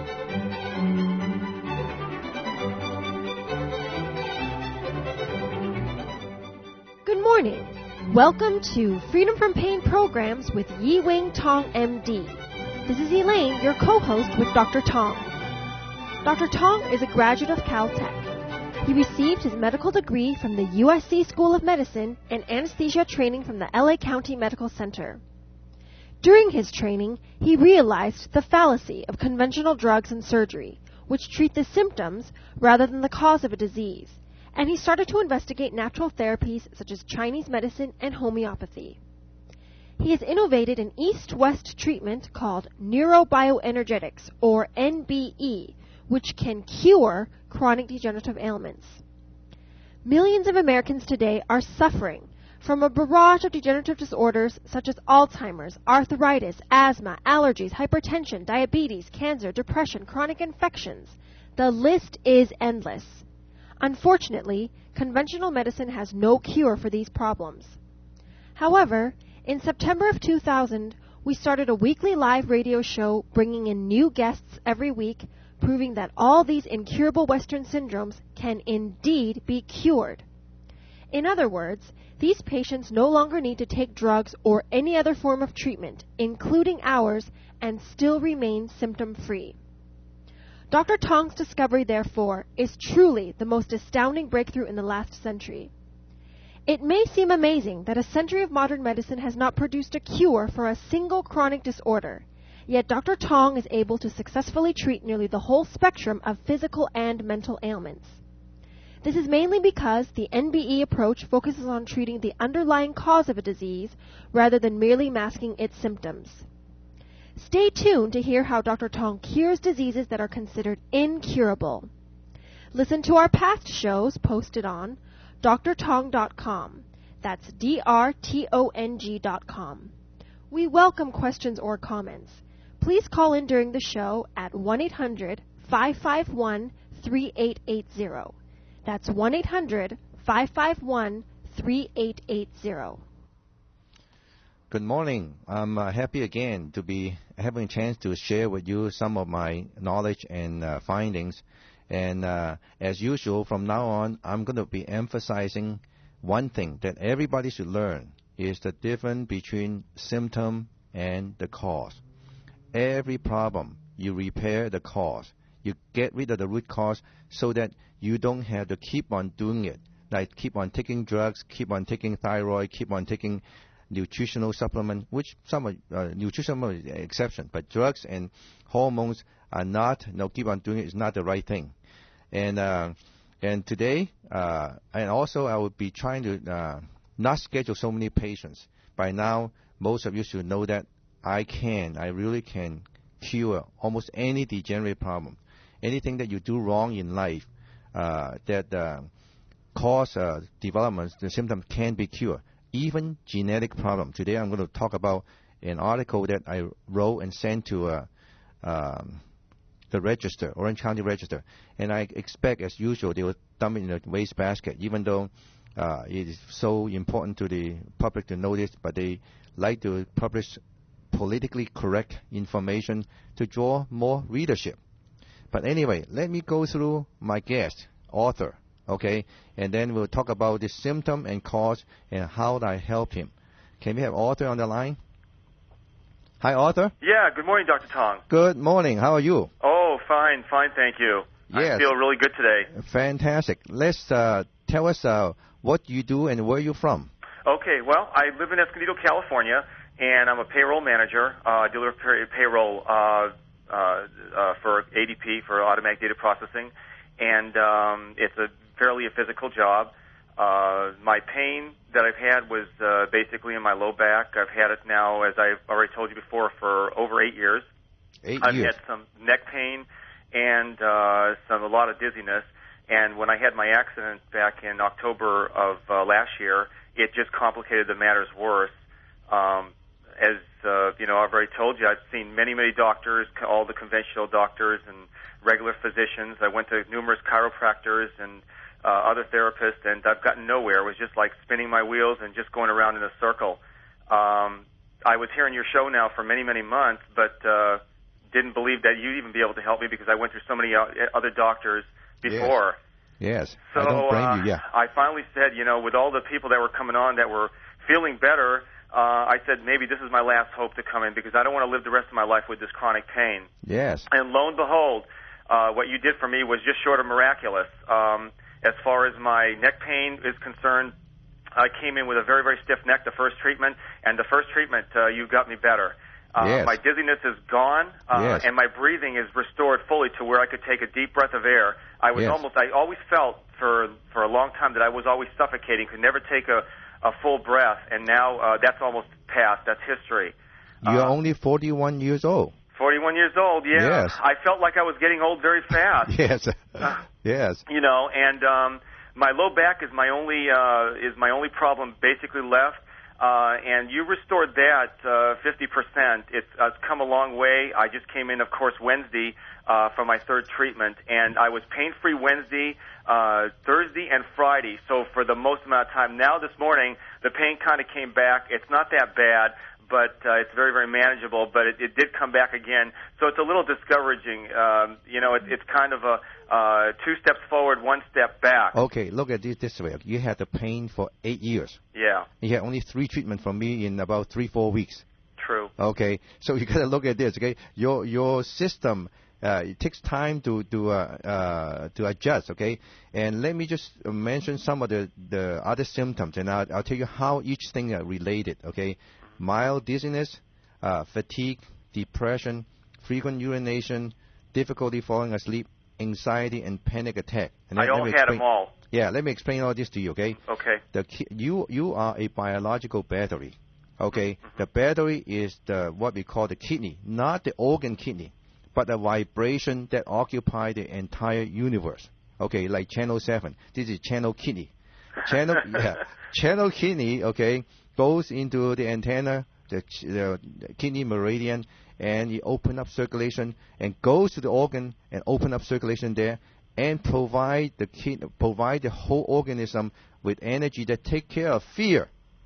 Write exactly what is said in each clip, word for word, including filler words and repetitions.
Good morning. Welcome to Freedom from Pain Programs with Yi-Wing Tong, M D. This is Elaine, your co-host with Doctor Tong. Doctor Tong is a graduate of Caltech. He received his medical degree from the U S C School of Medicine and anesthesia training from the L A County Medical Center. During his training, he realized the fallacy of conventional drugs and surgery, which treat the symptoms rather than the cause of a disease, and he started to investigate natural therapies such as Chinese medicine and homeopathy. He has innovated an east-west treatment called neurobioenergetics, or N B E, which can cure chronic degenerative ailments. Millions of Americans today are suffering from a barrage of degenerative disorders such as Alzheimer's, arthritis, asthma, allergies, hypertension, diabetes, cancer, depression, chronic infections. The list is endless. Unfortunately, conventional medicine has no cure for these problems. However, in September of two thousand, we started a weekly live radio show bringing in new guests every week, proving that all these incurable Western syndromes can indeed be cured. In other words, these patients no longer need to take drugs or any other form of treatment, including ours, and still remain symptom-free. Doctor Tong's discovery, therefore, is truly the most astounding breakthrough in the last century. It may seem amazing that a century of modern medicine has not produced a cure for a single chronic disorder, yet Doctor Tong is able to successfully treat nearly the whole spectrum of physical and mental ailments. This is mainly because the N B E approach focuses on treating the underlying cause of a disease rather than merely masking its symptoms. Stay tuned to hear how Doctor Tong cures diseases that are considered incurable. Listen to our past shows posted on D R tong dot com. That's D R T O N G dot com. We welcome questions or comments. Please call in during the show at one eight hundred, five five one, three eight eight zero. That's one eight hundred, five five one, three eight eight zero. Good morning. I'm uh, happy again to be having a chance to share with you some of my knowledge and uh, findings. And uh, as usual, from now on, I'm going to be emphasizing one thing that everybody should learn is the difference between symptom and the cause. Every problem, you repair the cause. You get rid of the root cause so that you don't have to keep on doing it. Like keep on taking drugs, keep on taking thyroid, keep on taking nutritional supplement, which some are, uh, nutritional is an exception, but drugs and hormones are not, no, keep on doing it is not the right thing. And uh, and today, uh, and also I will be trying to uh, not schedule so many patients. By now, most of you should know that I can, I really can cure almost any degenerative problem. Anything that you do wrong in life uh, that uh, cause uh, developments, the symptoms can be cured. Even genetic problem. Today I'm going to talk about an article that I wrote and sent to uh, um, the register, Orange County Register. And I expect, as usual, they will dump it in a waste basket, even though uh, it is so important to the public to know this, but they like to publish politically correct information to draw more readership. But anyway, let me go through my guest, author. Okay, and then we'll talk about the symptom and cause and how I help him. Can we have Arthur on the line? Hi, Arthur. Yeah, good morning, Doctor Tong. Good morning. How are you? Oh, fine, fine, thank you. Yes. I feel really good today. Fantastic. Let's uh, tell us uh, what you do and where you're from. Okay, well, I live in Escondido, California, and I'm a payroll manager. Uh, I deliver pay- payroll uh, uh, uh, for A D P, for automatic data processing, and um, it's a fairly a physical job. Uh, my pain that I've had was uh, basically in my low back. I've had it now, as I've already told you before, for over eight years. Eight I've years. had some neck pain and uh, some a lot of dizziness. And when I had my accident back in October of uh, last year, it just complicated the matters worse. Um, as uh, you know, I've already told you, I've seen many, many doctors, all the conventional doctors and regular physicians. I went to numerous chiropractors and uh, other therapists, and I've gotten nowhere. It was just like spinning my wheels and just going around in a circle. Um, I was hearing your show now for many, many months, but uh, didn't believe that you'd even be able to help me because I went through so many other doctors before. Yes. So I don't blame uh, you. Yeah. I finally said, you know, with all the people that were coming on that were feeling better, uh, I said maybe this is my last hope to come in because I don't want to live the rest of my life with this chronic pain. Yes. And lo and behold, uh, what you did for me was just short of miraculous. Um, as far as my neck pain is concerned, I came in with a very, very stiff neck the first treatment, and the first treatment, uh, you got me better. Uh, yes. My dizziness is gone, uh, yes. and my breathing is restored fully to where I could take a deep breath of air. I was yes. almost, I always felt for for a long time that I was always suffocating, could never take a, a full breath, and now uh, that's almost past. That's history. You're uh, only forty-one years old. forty-one years old, yeah. Yes. I felt like I was getting old very fast. yes. yes. You know, and um, my low back is my only uh, is my only problem basically left. Uh, and you restored that uh, fifty percent. It's, uh, it's come a long way. I just came in, of course, Wednesday uh, for my third treatment, and I was pain-free Wednesday, uh, Thursday, and Friday. So for the most amount of time. Now this morning, the pain kind of came back. It's not that bad, but uh, it's very, very manageable. But it, it did come back again, so it's a little discouraging. Um, you know, it, it's kind of a uh, two steps forward, one step back. Okay, look at this this way. You had the pain for eight years. Yeah. You had only three treatments from me in about three, four weeks. True. Okay, so you got to look at this. Okay, your your system uh, it takes time to to uh, uh, to adjust. Okay, and let me just mention some of the the other symptoms, and I'll, I'll tell you how each thing are related. Okay, mild dizziness, uh, fatigue, depression, frequent urination, difficulty falling asleep, anxiety, and panic attack. And I all had them all. Yeah, let me explain all this to you. Okay. Okay. The you you are a biological battery. Okay, mm-hmm. The battery is the what we call the kidney, not the organ kidney, but the vibration that occupies the entire universe. Okay, like channel seven. This is channel kidney. Channel yeah, channel kidney. Okay, goes into the antenna, the, the kidney meridian, and it open up circulation and goes to the organ and open up circulation there and provide the kidney, provide the whole organism with energy that take care of fear.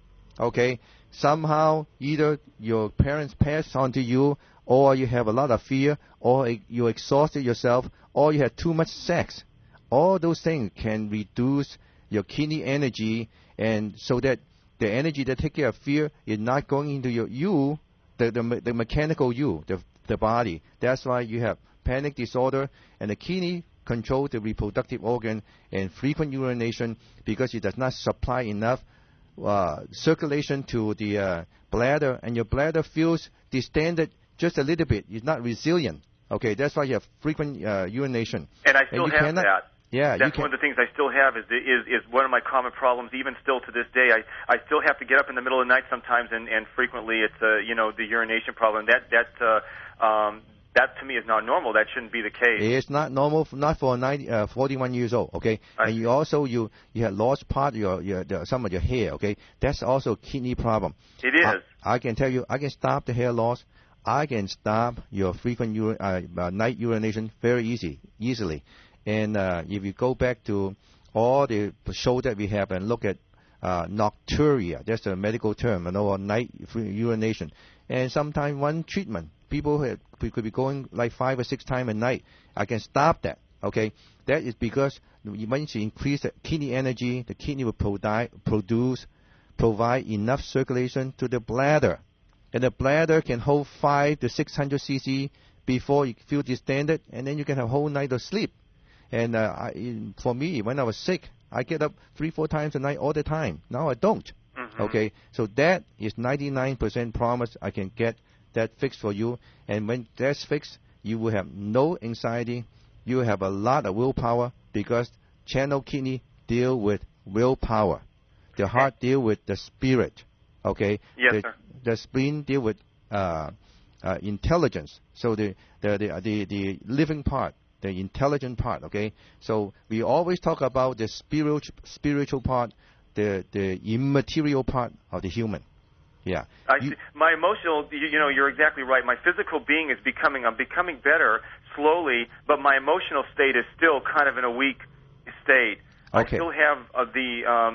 Okay, somehow either your parents passed on to you, or you have a lot of fear, or you exhausted yourself, or you had too much sex. All those things can reduce your kidney energy, and so that the energy that take care of fear is not going into your you, the the, the mechanical you, the the body. That's why you have panic disorder, and the kidney control the reproductive organ, and frequent urination because it does not supply enough uh, circulation to the uh, bladder, and your bladder feels distended just a little bit. It's not resilient. Okay, that's why you have frequent uh, urination. And I still and you have cannot, that. Yeah, that's one of the things I still have is, is is one of my common problems. Even still to this day, I I still have to get up in the middle of the night sometimes, and and frequently it's uh, you know the urination problem. That that uh, um, that to me is not normal. That shouldn't be the case. It's not normal, not for ninety, uh, forty-one years old. Okay, I and see. you also you you have lost part of your your the, some of your hair. Okay, that's also a kidney problem. It is. I, I can tell you, I can stop the hair loss. I can stop your frequent ur- uh, uh, night urination very easy, easily. And uh, if you go back to all the show that we have and look at uh, nocturia, that's a medical term, you know, or night urination. And sometimes one treatment, people have, could be going like five or six times a night. I can stop that. Okay, that is because once you increase the kidney energy, the kidney will produ- produce, provide enough circulation to the bladder, and the bladder can hold five to six hundred cc before you feel distended, and then you can have a whole night of sleep. And uh, I, for me, when I was sick, I get up three, four times a night all the time. Now I don't. Mm-hmm. Okay, so that is ninety-nine percent promise I can get that fixed for you. And when that's fixed, you will have no anxiety. You will have a lot of willpower because channel kidney deal with willpower. The heart deal with the spirit. Okay. Yes, the, sir. The spleen deal with uh, uh, intelligence. So the the, the the the living part. The intelligent part, okay? So we always talk about the spiritual spiritual part, the the immaterial part of the human. Yeah. I you, see. My emotional, you, you know, you're exactly right. My physical being is becoming, I'm becoming better slowly, but my emotional state is still kind of in a weak state. Okay. I still have uh, the um,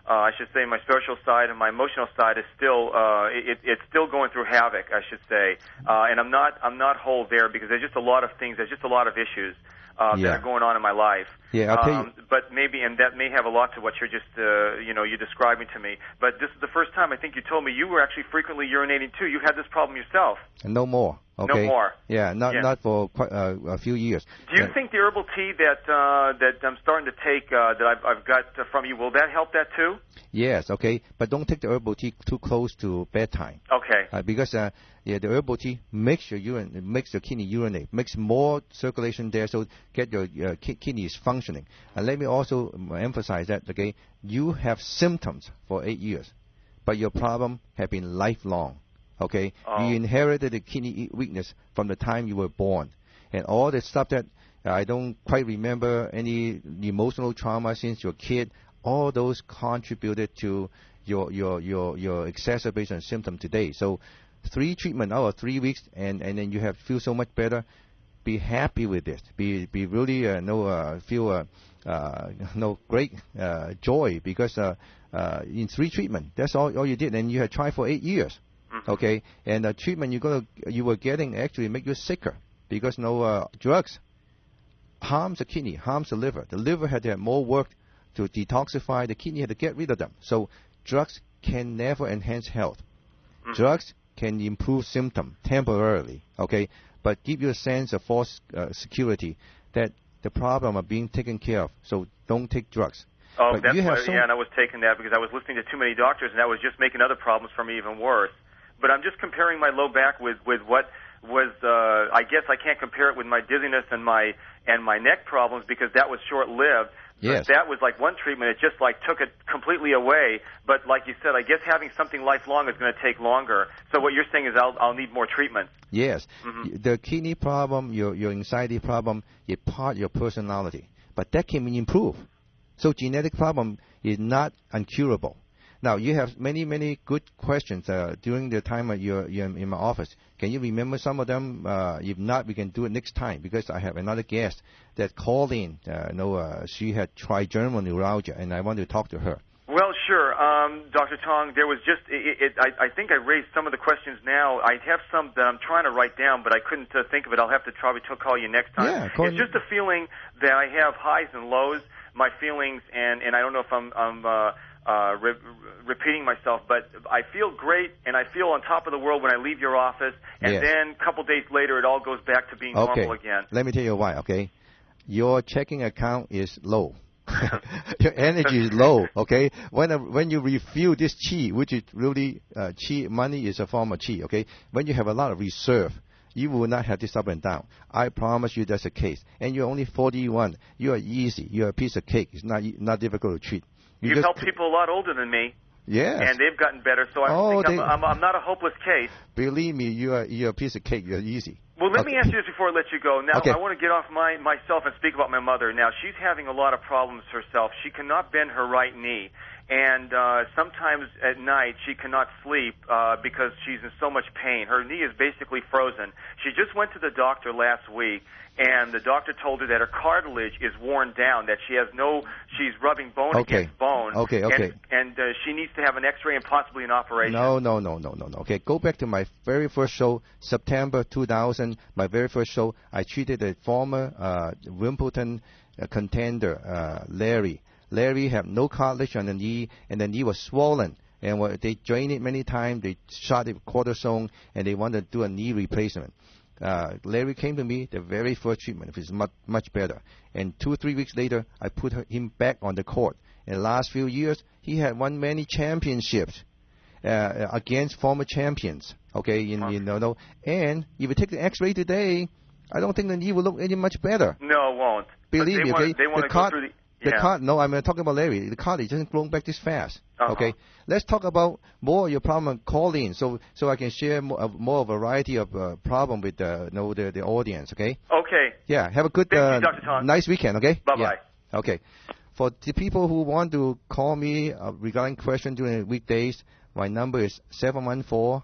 uh, I should say, my spiritual side and my emotional side is still uh, it, it's still going through havoc, I should say, uh, and I'm not I'm not whole there because there's just a lot of things, there's just a lot of issues uh, yeah. that are going on in my life. Yeah, I'll tell um, you. But maybe, and that may have a lot to what you're just uh, you know you're describing to me. But this is the first time I think you told me you were actually frequently urinating too. You had this problem yourself. No more. Okay. No more. Yeah, not yeah. not for quite uh, a few years. Do you uh, think the herbal tea that uh, that I'm starting to take uh, that I've, I've got from you, will that help that too? Yes. Okay, but don't take the herbal tea too close to bedtime. Okay. Uh, because uh, yeah, the herbal tea makes your urine, it makes your kidney urinate, makes more circulation there, so get your uh, ki- kidneys functioning. And let me also emphasize that. Okay, you have symptoms for eight years, but your problem have been lifelong. Okay, oh. You inherited the kidney weakness from the time you were born, and all the stuff that uh, I don't quite remember any emotional trauma since your kid. All those contributed to your your your your exacerbation symptom today. So, three treatment out of three weeks, and, and then you have feel so much better. Be happy with this. Be be really uh, no uh, feel uh, uh, no great uh, joy because uh, uh, in three treatment that's all all you did, and you had tried for eight years. Mm-hmm. Okay, and the treatment you gonna you were getting actually make you sicker because no uh, drugs harms the kidney, harms the liver. The liver had to have more work to detoxify. The kidney had to get rid of them. So drugs can never enhance health. Mm-hmm. Drugs can improve symptom temporarily. Okay, but give you a sense of false uh, security that the problem are being taken care of. So don't take drugs. Oh, but that's you have why, some yeah, and I was taking that because I was listening to too many doctors, and that was just making other problems for me even worse. But I'm just comparing my low back with, with what was, uh, I guess I can't compare it with my dizziness and my and my neck problems because that was short-lived. Yes. But that was like one treatment. It just like took it completely away. But like you said, I guess having something lifelong is going to take longer. So what you're saying is I'll, I'll need more treatment. Yes. Mm-hmm. The kidney problem, your, your anxiety problem, is part of your personality. But that can be improved. So genetic problem is not incurable. Now, you have many, many good questions uh, during the time you're, you're in my office. Can you remember some of them? Uh, if not, we can do it next time because I have another guest that called in. Uh, no, uh, she had trigeminal neuralgia, and I want to talk to her. Well, sure. Um, Doctor Tong, there was just, it, it, I, I think I raised some of the questions now. I have some that I'm trying to write down, but I couldn't uh, think of it. I'll have to probably to call you next time. Yeah, call it's just a feeling that I have highs and lows, my feelings, and, and I don't know if I'm... I'm uh, Uh, re- repeating myself, but I feel great and I feel on top of the world when I leave your office, and yes. then a couple days later it all goes back to being okay. normal again. Let me tell you why, okay? Your checking account is low. Your energy is low, okay? When uh, when you refuel this chi, which is really, uh, chi, money is a form of chi, okay? When you have a lot of reserve, you will not have this up and down. I promise you that's the case. And you're only forty-one. You are easy. You're a piece of cake. It's not not difficult to treat. You You've helped people a lot older than me. Yes. And they've gotten better, so I oh, think they, I'm, I'm, I'm not a hopeless case. Believe me, you are, you're a piece of cake. You're easy. Well, let okay. me ask you this before I let you go. Now, okay. I want to get off my myself and speak about my mother. Now, she's having a lot of problems herself. She cannot bend her right knee. And uh, sometimes at night she cannot sleep uh, because she's in so much pain. Her knee is basically frozen. She just went to the doctor last week, and the doctor told her that her cartilage is worn down, that she has no, she's rubbing bone okay. against bone. Okay, okay. And, and uh, she needs to have an x-ray and possibly an operation. No, no, no, no, no, no. Okay, go back to my very first show, September two thousand, my very first show. I treated a former uh, Wimbledon uh, contender, uh, Larry. Larry had no cartilage on the knee, and the knee was swollen. And what, they drained it many times. They shot it with cortisone, and they wanted to do a knee replacement. Uh, Larry came to me, the very first treatment, which is much, much better. And two, three weeks later, I put him back on the court. In the last few years, he had won many championships uh, against former champions. Okay, in, you know, and if you take the X-ray today, I don't think the knee will look any much better. No, it won't. Believe me, wanna, okay? They want to go through the... The yeah. cart, no, I'm talking about Larry. The cartilage isn't growing back this fast. Uh-huh. Okay, let's talk about more of your problem. Call in, so so I can share more, uh, more variety of uh, problem with the you know, the the audience. Okay. Okay. Yeah. Have a good, Thank uh, you, Doctor Tong. nice weekend. Okay. Bye bye. Yeah. Okay. For the people who want to call me uh, regarding questions during the weekdays, my number is seven one four,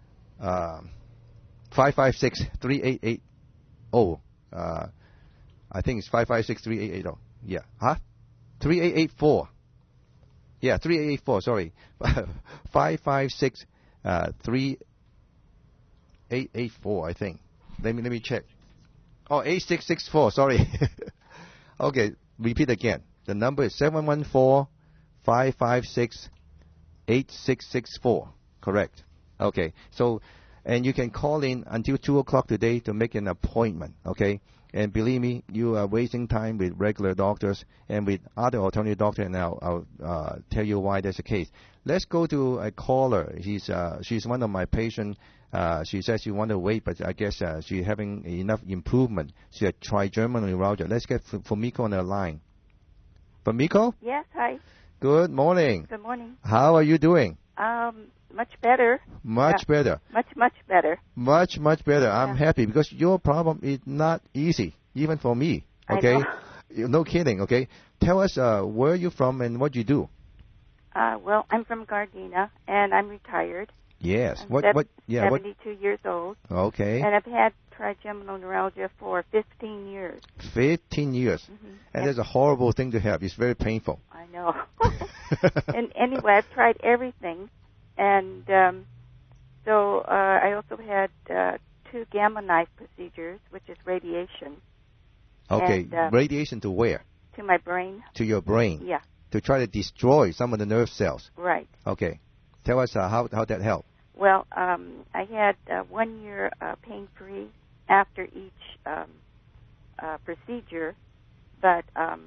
five five six, three eight eight zero. Uh, I think it's five five six, three eight eight zero. Yeah. Huh? three eight eight four. Yeah, three eight eight four. Sorry, five five six uh, three eight eight four. I think. Let me let me check. Oh, eight six six four. Sorry. Okay, repeat again. The number is seven one four five five six eight six six four. Correct. Okay. So, and you can call in until two o'clock today to make an appointment. Okay. And believe me, you are wasting time with regular doctors and with other alternative doctors, and I'll, I'll uh, tell you why that's the case. Let's go to a caller. She's uh, she's one of my patients. Uh, she says she want to wait, but I guess uh, she's having enough improvement. She had trigeminal neuralgia. Let's get F- Fumiko on the line. Fumiko? Yes, hi. Good morning. Good morning. How are you doing? Um, much better. Much yeah. better. Much, much better. Much, much better. Yeah. I'm happy because your problem is not easy, even for me. Okay? I know. No kidding, okay? Tell us uh, where you're from and what you do. Uh, well, I'm from Gardena, and I'm retired. Yes. I'm what? sev- What? Yeah. seventy-two What? years old. Okay. And I've had trigeminal neuralgia for fifteen years. Fifteen years. Mm-hmm. And, and that's a horrible thing to have. It's very painful. I know. And anyway, I've tried everything, and um, so uh, I also had uh, two gamma knife procedures, which is radiation. Okay. And, uh, Radiation to where? To my brain. To your brain. Yeah. To try to destroy some of the nerve cells. Right. Okay. Tell us uh, how how that helped. Well, um, I had uh, one year uh, pain-free after each um, uh, procedure, but um,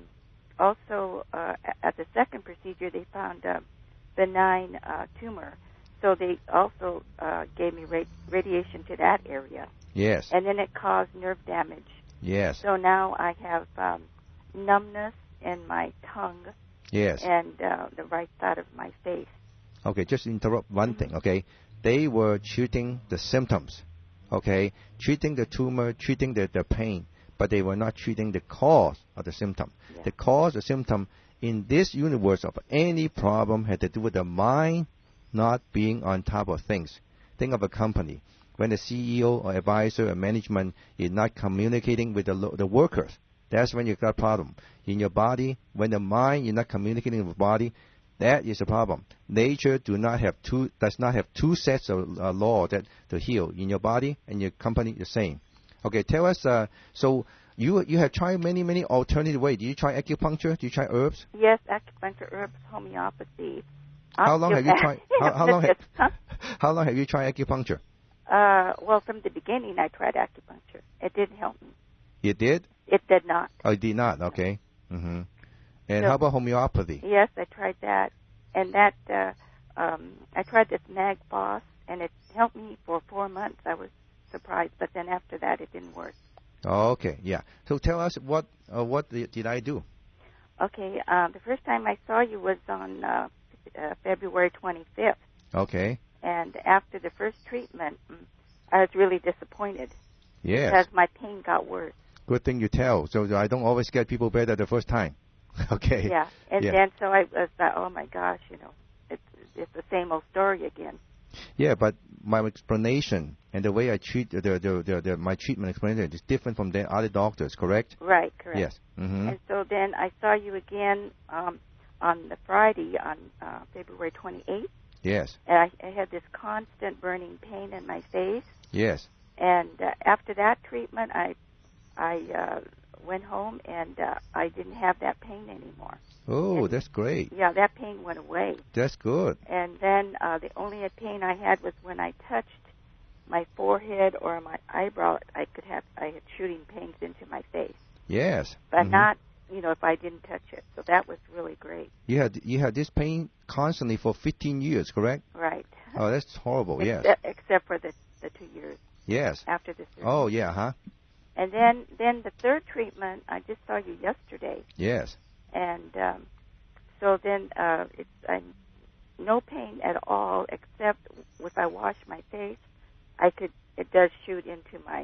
also uh, at the second procedure they found a benign uh, tumor, so they also uh, gave me ra- radiation to that area. Yes. And then it caused nerve damage. Yes. So now I have um, numbness in my tongue Yes. and uh, the right side of my face. Okay, just interrupt one thing, okay? They were treating the symptoms, okay? Treating the tumor, treating the, the pain, but they were not treating the cause of the symptom. Yeah. The cause of symptom in this universe of any problem had to do with the mind not being on top of things. Think of a company. When the C E O or advisor or management is not communicating with the, lo- the workers, that's when you got a problem. In your body, when the mind is not communicating with the body, that is a problem. Nature do not have two does not have two sets of uh, law that to heal. In your body and your company, the same. Okay, tell us. Uh, so you you have tried many many alternative ways. Did you try acupuncture? Did you try herbs? Yes, acupuncture, herbs, homeopathy. How long have you tried? How, how long have huh? How long have you tried acupuncture? Uh, well, from the beginning, I tried acupuncture. It didn't help me. You did? It did not. Oh, it did not. Okay. Mm-hmm. And So- how about homeopathy? Yes, I tried that, and that uh, um, I tried this Mag Boss, and it helped me for four months. I was surprised, but then after that, it didn't work. Oh, okay. Yeah. So tell us what uh, what did did I do? Okay, uh, the first time I saw you was on uh, uh, February twenty-fifth, Okay. and after the first treatment, mm, I was really disappointed Yes. because my pain got worse. Good thing you tell. So I don't always get people better the first time. Okay. Yeah, and Yeah. then so I was like, oh my gosh, you know, it's it's the same old story again. Yeah, but my explanation and the way I treat the the, the, the my treatment explanation is different from the other doctors, correct? Right, correct. Yes. Mm-hmm. And so then I saw you again um, on the Friday on uh, February twenty-eighth, Yes. and I, I had this constant burning pain in my face. Yes. And uh, after that treatment, I I uh, went home and uh, I didn't have that pain anymore. Oh, And- that's great. Yeah, that pain went away. That's good. And then uh, the only pain I had was when I touched my forehead or my eyebrow. I could have I had shooting pains into my face, Yes. but Mhm. not you know if I didn't touch it. So that was really great. You had you had this pain constantly for fifteen years, correct? Right. Oh, that's horrible. Yes. Except, except for the the two years Yes. after the surgery. Oh, yeah, huh? And then then the third treatment, I just saw you yesterday, Yes. and um, so then uh, it's I'm no pain at all except if I wash my face, I could it does shoot into my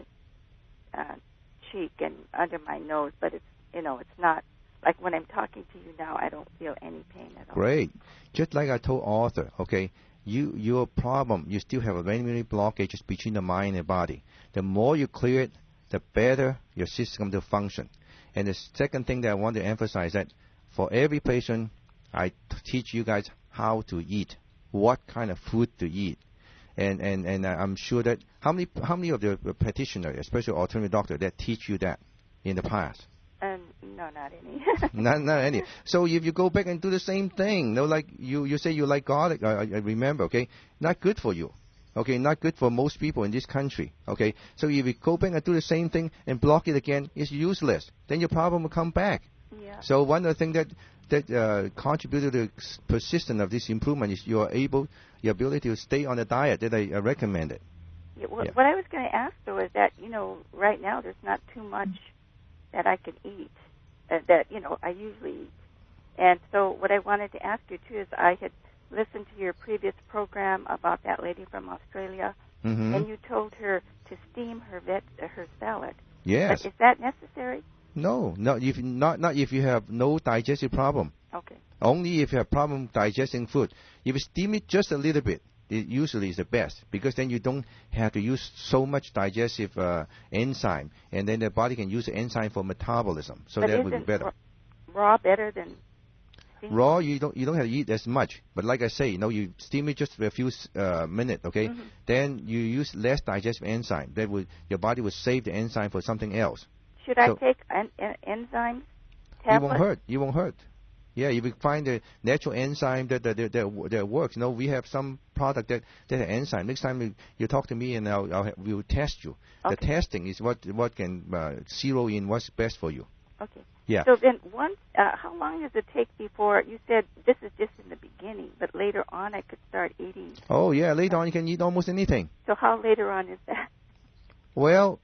uh, cheek and under my nose, but it's you know it's not like when I'm talking to you now, I don't feel any pain at all. Great. Just like I told Arthur, okay, you your problem, you still have many, many blockages between the mind and body. The more you clear it, the better your system to function. And the second thing that I want to emphasize that for every patient, I t- teach you guys how to eat, what kind of food to eat. And, and, and I'm sure that how many how many of the practitioners, especially alternative doctors, that teach you that in the past? Um, no, not any. not not any. So if you go back and do the same thing, no, like you, you say you like garlic, I, I remember, okay, not good for you. Okay, not good for most people in this country. Okay, so if you go back and do the same thing and block it again, it's useless. Then your problem will come back. Yeah. So one of the things that that uh, contributed to the persistence of this improvement is you are able, your ability to stay on the diet that I uh, recommended. Yeah, well, yeah. What I was going to ask though is that you know right now there's not too much that I can eat uh, that you know I usually eat, and so what I wanted to ask you too is I had listened to your previous program about that lady from Australia, mm-hmm. and you told her to steam her vet, uh, her salad. Yes. But is that necessary? No, no. If not, not if you have no digestive problem. Okay. Only if you have problem digesting food. If you steam it just a little bit, it usually is the best because then you don't have to use so much digestive uh, enzyme, and then the body can use the enzyme for metabolism. So but that would be isn't better. Raw better than steam? Raw, you don't you don't have to eat as much. But like I say, you know, you steam it just for a few uh, minutes, okay? Mm-hmm. Then you use less digestive enzyme. That would your body will save the enzyme for something else. Should I so take an, an enzyme it tablet? won't hurt. It won't hurt. Yeah, if you find the natural enzyme that that, that, that, that works. You know, we have some product that that have enzyme. Next time you, you talk to me and I'll, I'll have, we'll test you. Okay. The testing is what what can uh, zero in what's best for you. Okay. Yeah. So then, once, uh, how long does it take before you said this is just in the beginning, but later on I could start eating? Oh yeah, later on you can eat almost anything. So how later on is that? Well,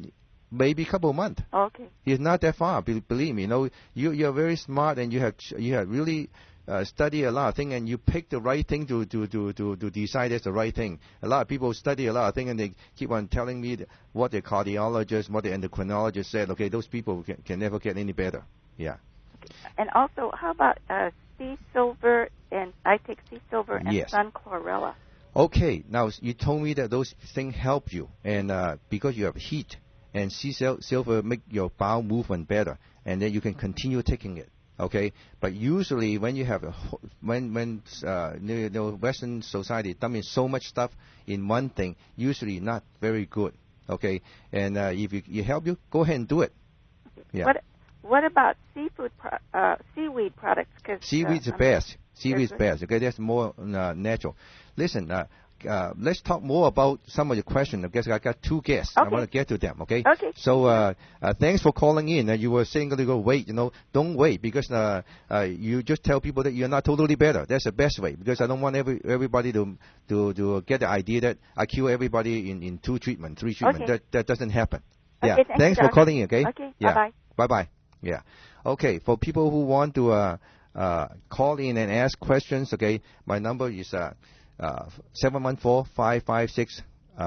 maybe a couple of months. Okay. It's not that far. Be, believe me. You know, you you're very smart and you have you have really uh, studied a lot of things and you pick the right thing to to, to, to to decide that's the right thing. A lot of people study a lot of things and they keep on telling me what the cardiologist, what the endocrinologist said. Okay, those people can, can never get any better. Yeah. Okay. And also, how about uh, sea silver? And I take sea silver and Yes. sun chlorella. Okay. Now you told me that those things help you, and uh, because you have heat. And sea sil- silver make your bowel movement better, and then you can continue taking it. Okay, but usually when you have a ho- when when uh, you know, Western society dumping so much stuff in one thing, usually not very good. Okay, and uh, if you, you help you, go ahead and do it. Yeah. What What about seafood pro- uh, seaweed products? Cause, Seaweed's uh, the best. Seaweed's good. best. Okay, that's more uh, natural. Listen. Uh, Uh, let's talk more about some of your questions. I guess I got two guests. Okay. I want to get to them, okay? Okay. So uh, uh, thanks for calling in. Uh, you were saying to go wait, you know, don't wait because uh, uh, you just tell people that you're not totally better. That's the best way because I don't want every everybody to to to get the idea that I cure everybody in, in two treatment, three treatment. Okay. That that doesn't happen. Okay, Yeah. thank Thanks you, for Doc. calling in, okay? Okay. Yeah. Bye-bye. Bye-bye. Yeah. Okay. For people who want to uh, uh, call in and ask questions, okay, my number is uh, uh, seven one four, five five six,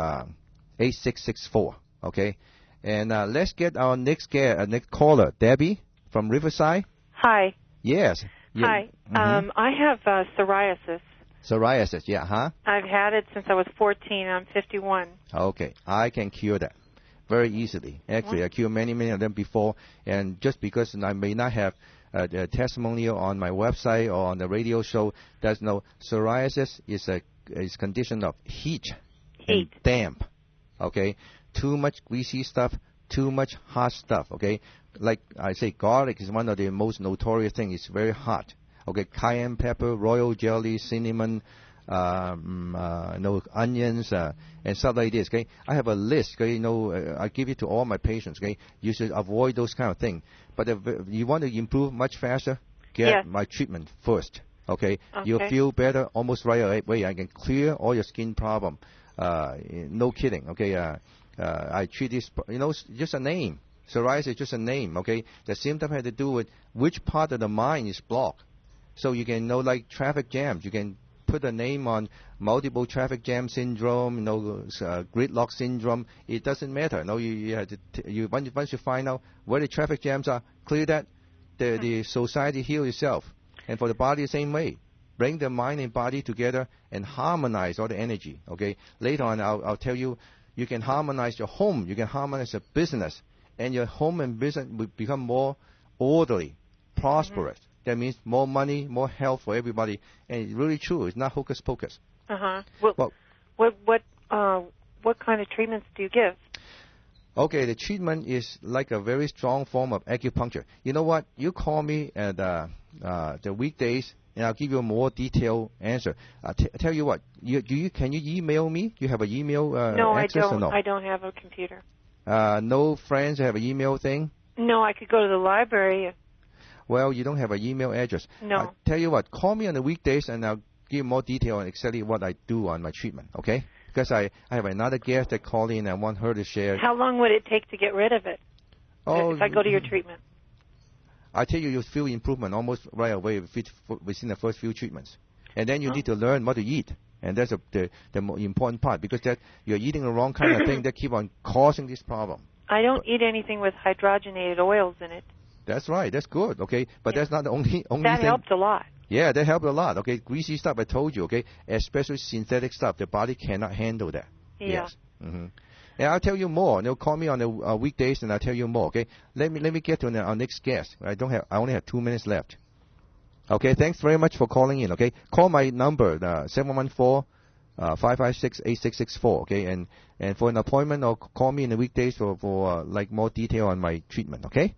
eight six six four, okay? And uh, let's get our next guest, uh, next caller, Debbie from Riverside. Hi. Yes. Yeah. Hi. Mm-hmm. Um, I have uh, psoriasis. Psoriasis, yeah, huh? I've had it since I was fourteen. I'm fifty-one. Okay, I can cure that very easily. Actually, I cured many, many of them before, and just because I may not have uh, the testimonial on my website or on the radio show, there's no psoriasis is a is condition of heat, Heat. and damp. Okay, too much greasy stuff, too much hot stuff. Okay, like I say, garlic is one of the most notorious things. It's very hot. Okay, cayenne pepper, royal jelly, cinnamon, um, uh, you know, onions, uh, and stuff like this. Okay, I have a list. Okay, you know, uh, I give it to all my patients. Okay, you should avoid those kind of things. But if you want to improve much faster, get Yes. my treatment first. Okay, Okay. you'll feel better almost right away. I can clear all your skin problem. Uh, no kidding. Okay, uh, uh, I treat this. You know, it's just a name. Psoriasis is just a name. Okay, the symptom had to do with which part of the mind is blocked. So you can know like traffic jams. You can put a name on multiple traffic jam syndrome, you know, uh, gridlock syndrome. It doesn't matter. No, you you, have to t- you once, once you find out where the traffic jams are, clear that. The the society heal itself, and for the body the same way. Bring the mind and body together and harmonize all the energy. Okay. Later on, I'll I'll tell you, you can harmonize your home. You can harmonize your business, and your home and business will become more orderly, prosperous. Mm-hmm. that means more money, more health for everybody. And it's really true. It's not hocus pocus. Uh-huh. Well, Well, what what uh, what kind of treatments do you give? okay, the treatment is like a very strong form of acupuncture. You know what? You call me at uh, uh, the weekdays, and I'll give you a more detailed answer. I t- tell you what, you, do you can you email me? You have an email uh, No, I access or don't. no? I don't have a computer. Uh, no friends have an email thing? No, I could go to the library. Well, you don't have an email address. No. I tell you what, call me on the weekdays, and I'll give more detail on exactly what I do on my treatment, okay? Because I, I have another guest that called in, and I want her to share. How long would it take to get rid of it? Oh, if I go to your treatment. I tell you, you feel improvement almost right away within the first few treatments. And then you Oh. need to learn what to eat. And that's a, the, the more important part, because that you're eating the wrong kind of thing that keep on causing this problem. I don't eat anything with hydrogenated oils in it. That's right. That's good, okay? But Yeah. that's not the only, only That thing. helped a lot. Yeah, that helped a lot, okay? Greasy stuff, I told you, okay? Especially synthetic stuff. The body cannot handle that. Yeah. Yes. Mm-hmm. And I'll tell you more. They'll call me on the uh, weekdays, and I'll tell you more, okay? Let me let me get to the, our next guest. I don't have. I only have two minutes left. Okay, thanks very much for calling in, okay? Call my number, uh, seven one four, five five six, eight six six four, okay? And and for an appointment, or call me in the weekdays for, for uh, like more detail on my treatment, okay?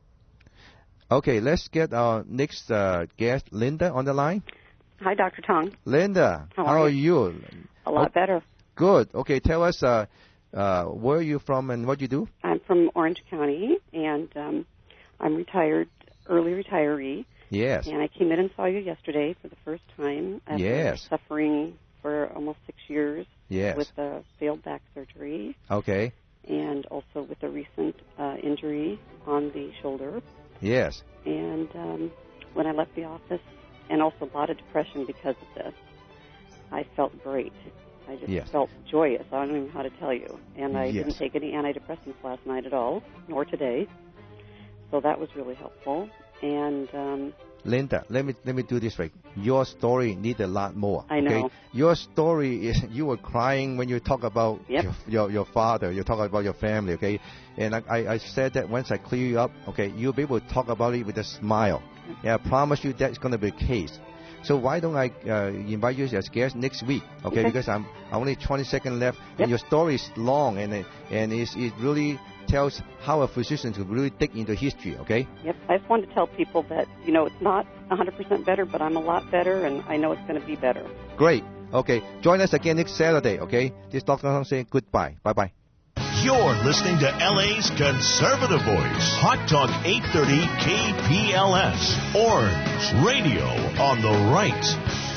Okay, let's get our next uh, guest, Linda, on the line. Hi, Doctor Tong. Linda, How how are are you? A lot Oh, better. Good. Okay, tell us uh, uh, where are you from and what you do? I'm from Orange County, and um, I'm retired, early retiree. Yes. And I came in and saw you yesterday for the first time after Yes. suffering for almost six years Yes. with a failed back surgery Okay. and also with a recent uh, injury on the shoulder. Yes. And um, when I left the office, and also a lot of depression because of this, I felt great. I just Yes. felt joyous. I don't even know how to tell you. And I Yes. didn't take any antidepressants last night at all, nor today. So that was really helpful. And um, Linda, let me let me do this right. Your story needs a lot more. I know. Okay? Your story is you were crying when you talk about Yep. your, your your father. You talk about your family. Okay, and I, I I said that once I clear you up, okay, you'll be able to talk about it with a smile. Yeah, I promise you that's going to be the case. So why don't I uh, invite you as guest next week? Okay, Okay. because I'm I only twenty seconds left, Yep. and your story is long, and it- and it's, it really tells how a physician can really dig into history. Okay. Yep, I just wanted to tell people that, you know, it's not one hundred percent better, but I'm a lot better, and I know it's going to be better. Great. Okay. Join us again next Saturday. Okay. This is Doctor Hong saying goodbye. Bye bye. You're listening to L A's Conservative Voice, Hot Talk eight thirty K P L S, Orange Radio on the right.